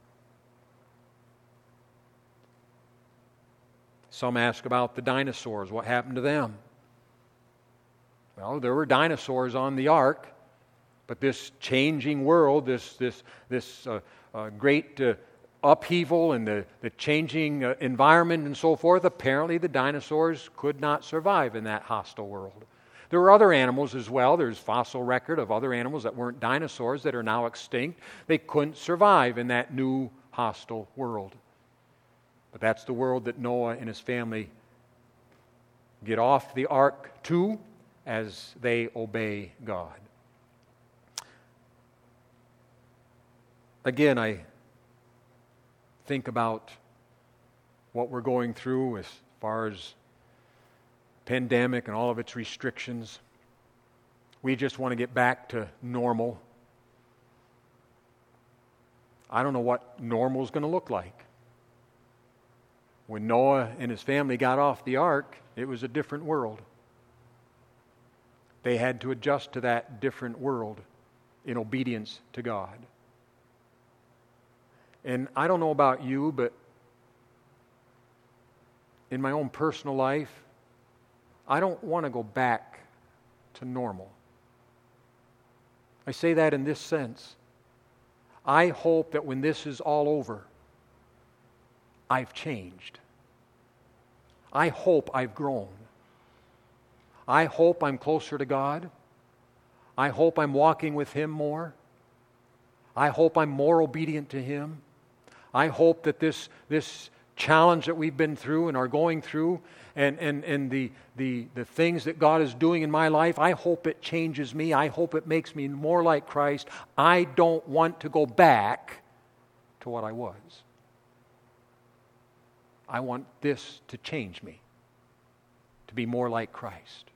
Some ask about the dinosaurs. What happened to them? Well, there were dinosaurs on the ark, but this changing world, this this this uh, uh, great uh, upheaval and the, the changing uh, environment and so forth, apparently the dinosaurs could not survive in that hostile world. There were other animals as well. There's fossil record of other animals that weren't dinosaurs that are now extinct. They couldn't survive in that new hostile world. But that's the world that Noah and his family get off the ark to as they obey God. Again, I think about what we're going through as far as pandemic and all of its restrictions. We just want to get back to normal. I don't know what normal is going to look like. When Noah and his family got off the ark, it was a different world. They had to adjust to that different world in obedience to God. And I don't know about you, but in my own personal life, I don't want to go back to normal. I say that in this sense. I hope that when this is all over, I've changed. I hope I've grown. I hope I'm closer to God. I hope I'm walking with Him more. I hope I'm more obedient to Him. I hope that this, this challenge that we've been through and are going through and, and, and the, the, the things that God is doing in my life, I hope it changes me. I hope it makes me more like Christ. I don't want to go back to what I was. I want this to change me, to be more like Christ.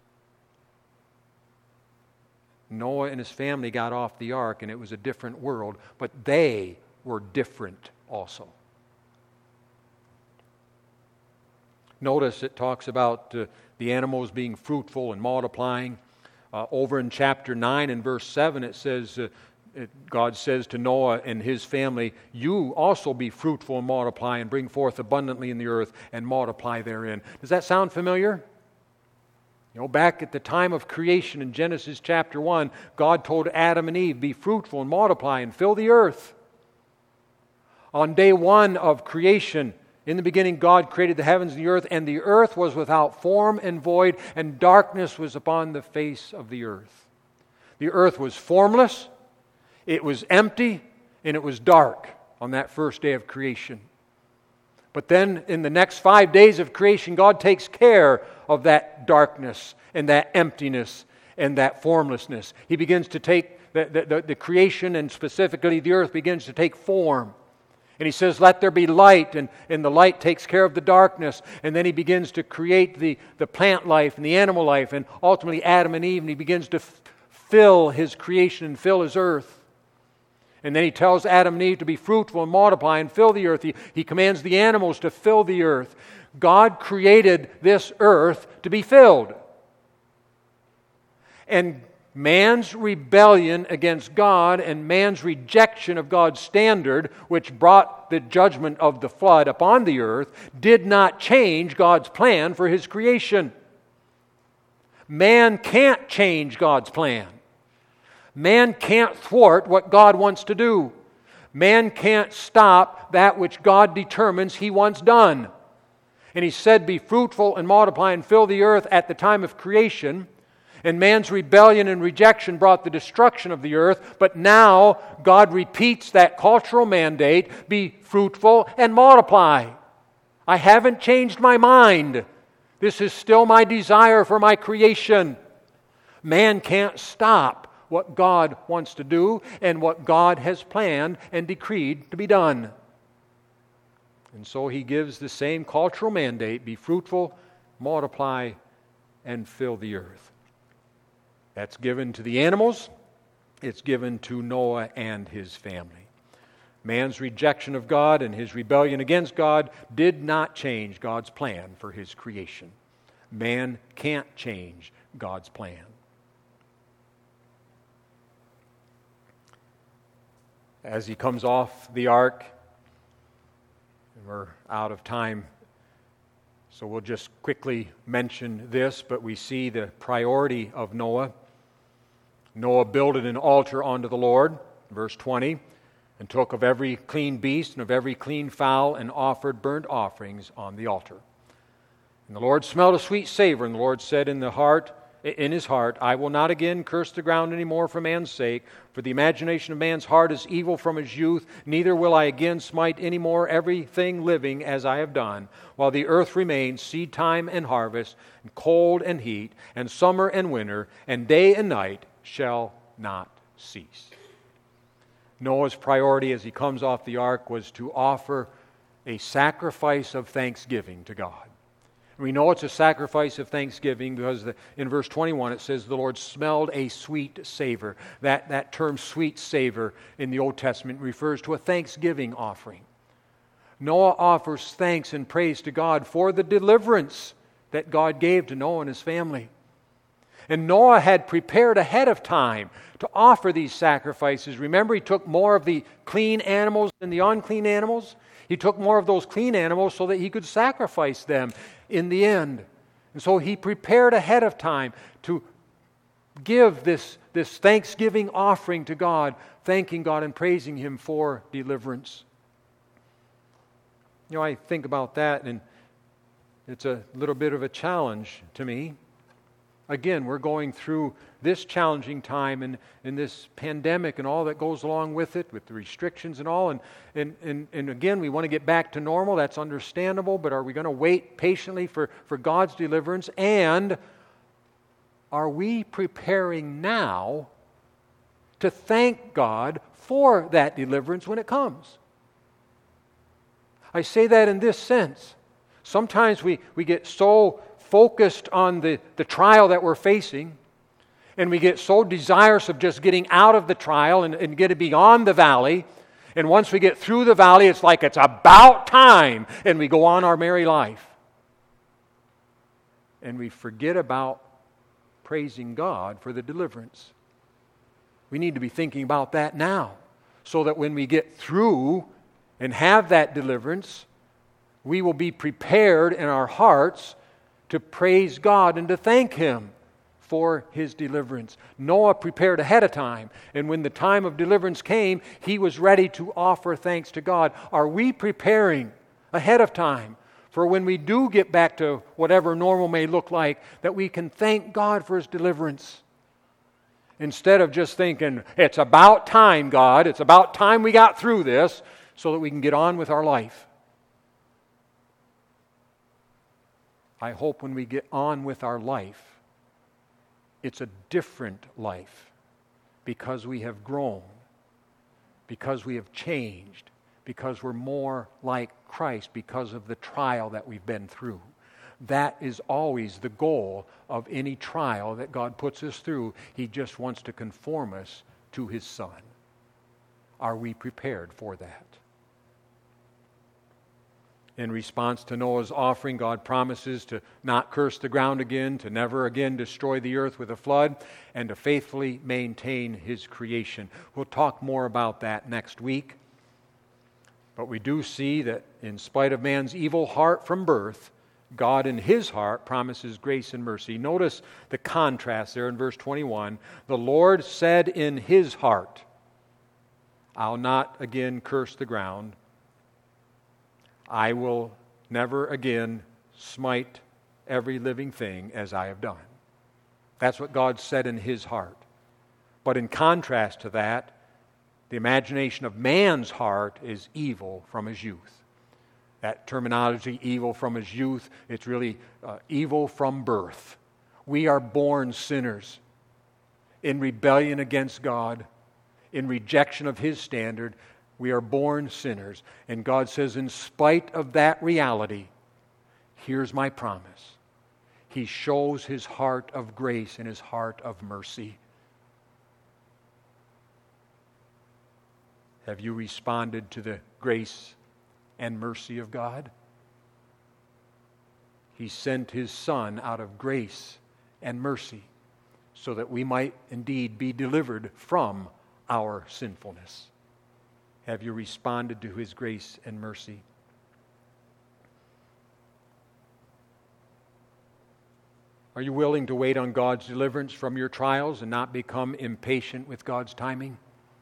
Noah and his family got off the ark, and it was a different world, but they were different also. Notice it talks about uh, the animals being fruitful and multiplying. Uh, over in chapter nine and verse seven, it says, uh, it, God says to Noah and his family, "You also be fruitful and multiply and bring forth abundantly in the earth and multiply therein." Does that sound familiar? You know, back at the time of creation in Genesis chapter one, God told Adam and Eve, "Be fruitful and multiply and fill the earth." On day one of creation, in the beginning God created the heavens and the earth, and the earth was without form and void, and darkness was upon the face of the earth. The earth was formless, it was empty, and it was dark on that first day of creation. But then in the next five days of creation, God takes care of that darkness and that emptiness and that formlessness. He begins to take the, the, the creation, and specifically the earth begins to take form. And He says, "Let there be light," and, and the light takes care of the darkness. And then He begins to create the, the plant life and the animal life, and ultimately Adam and Eve, and He begins to f- fill His creation and fill His earth. And then He tells Adam and Eve to be fruitful and multiply and fill the earth. He, he commands the animals to fill the earth. God created this earth to be filled. And man's rebellion against God and man's rejection of God's standard, which brought the judgment of the flood upon the earth, did not change God's plan for His creation. Man can't change God's plan. Man can't thwart what God wants to do. Man can't stop that which God determines He wants done. And He said, "Be fruitful and multiply and fill the earth" at the time of creation. And man's rebellion and rejection brought the destruction of the earth. But now God repeats that cultural mandate, "Be fruitful and multiply." I haven't changed my mind. This is still my desire for my creation. Man can't stop what God wants to do and what God has planned and decreed to be done. And so He gives the same cultural mandate, "Be fruitful, multiply, and fill the earth." That's given to the animals. It's given to Noah and his family. Man's rejection of God and his rebellion against God did not change God's plan for His creation. Man can't change God's plan. As he comes off the ark, and we're out of time, so we'll just quickly mention this, but we see the priority of Noah. Noah builded an altar unto the Lord, verse twenty, and took of every clean beast and of every clean fowl and offered burnt offerings on the altar. And the Lord smelled a sweet savor, and the Lord said in the heart, in his heart, "I will not again curse the ground any more for man's sake, for the imagination of man's heart is evil from his youth, neither will I again smite any more everything living as I have done, while the earth remains, seed time and harvest, and cold and heat, and summer and winter, and day and night shall not cease." Noah's priority as he comes off the ark was to offer a sacrifice of thanksgiving to God. We know it's a sacrifice of thanksgiving because the, in verse twenty-one it says the Lord smelled a sweet savor. That, that term sweet savor in the Old Testament refers to a thanksgiving offering. Noah offers thanks and praise to God for the deliverance that God gave to Noah and his family. And Noah had prepared ahead of time to offer these sacrifices. Remember, he took more of the clean animals than the unclean animals. He took more of those clean animals so that he could sacrifice them in the end. And so he prepared ahead of time to give this, this thanksgiving offering to God, thanking God and praising Him for deliverance. You know, I think about that, and it's a little bit of a challenge to me. Again, we're going through this challenging time and, and this pandemic and all that goes along with it, with the restrictions and all. And, and, and, and again, we want to get back to normal. That's understandable. But are we going to wait patiently for, for God's deliverance? And are we preparing now to thank God for that deliverance when it comes? I say that in this sense. Sometimes we, we get so focused on the, the trial that we're facing, and we get so desirous of just getting out of the trial and, and getting beyond the valley. And once we get through the valley, it's like it's about time, and we go on our merry life. And we forget about praising God for the deliverance. We need to be thinking about that now, so that when we get through and have that deliverance, we will be prepared in our hearts to praise God and to thank Him for His deliverance. Noah prepared ahead of time, and when the time of deliverance came, he was ready to offer thanks to God. Are we preparing ahead of time for when we do get back to whatever normal may look like, that we can thank God for His deliverance? Instead of just thinking, it's about time, God, it's about time we got through this so that we can get on with our life. I hope when we get on with our life, it's a different life because we have grown, because we have changed, because we're more like Christ because of the trial that we've been through. That is always the goal of any trial that God puts us through. He just wants to conform us to His Son. Are we prepared for that? In response to Noah's offering, God promises to not curse the ground again, to never again destroy the earth with a flood, and to faithfully maintain His creation. We'll talk more about that next week. But we do see that in spite of man's evil heart from birth, God in His heart promises grace and mercy. Notice the contrast there in verse twenty-one. The Lord said in His heart, I'll not again curse the ground. I will never again smite every living thing as I have done. That's what God said in His heart. But in contrast to that, the imagination of man's heart is evil from his youth. That terminology, evil from his youth, it's really uh, evil from birth. We are born sinners in rebellion against God, in rejection of His standard. We are born sinners. And God says, in spite of that reality, here's my promise. He shows His heart of grace and His heart of mercy. Have you responded to the grace and mercy of God? He sent His Son out of grace and mercy so that we might indeed be delivered from our sinfulness. Have you responded to His grace and mercy? Are you willing to wait on God's deliverance from your trials and not become impatient with God's timing?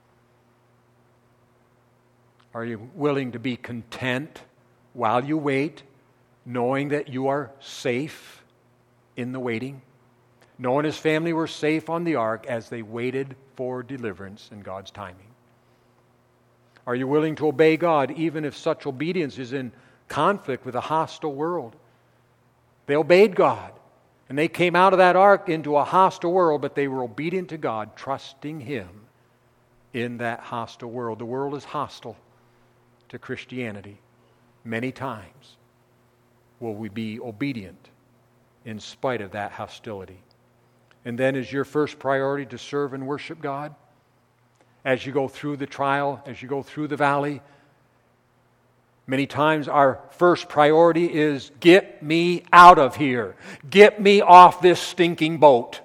Are you willing to be content while you wait, knowing that you are safe in the waiting? Noah and his family were safe on the ark as they waited for deliverance in God's timing. Are you willing to obey God even if such obedience is in conflict with a hostile world? They obeyed God, and they came out of that ark into a hostile world, but they were obedient to God, trusting Him in that hostile world. The world is hostile to Christianity. Many times will we be obedient in spite of that hostility. And then is your first priority to serve and worship God? As you go through the trial, as you go through the valley, many times our first priority is, get me out of here. Get me off this stinking boat.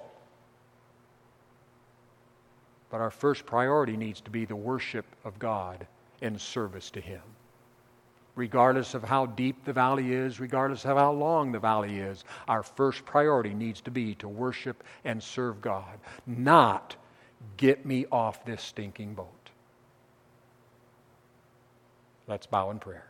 But our first priority needs to be the worship of God and service to Him. regardless of how deep the valley is, regardless of how long the valley is, our first priority needs to be to worship and serve God, not get me off this stinking boat. Let's bow in prayer.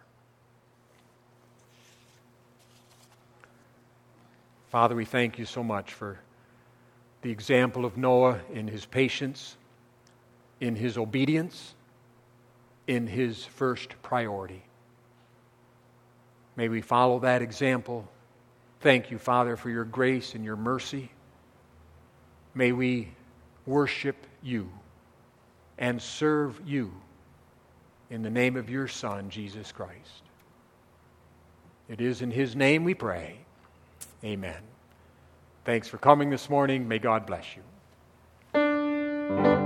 Father, we thank you so much for the example of Noah in his patience, in his obedience, in his first priority. May we follow that example. Thank you, Father, for your grace and your mercy. May we worship you and serve you in the name of your Son, Jesus Christ. It is in his name we pray. Amen. Thanks for coming this morning. May God bless you.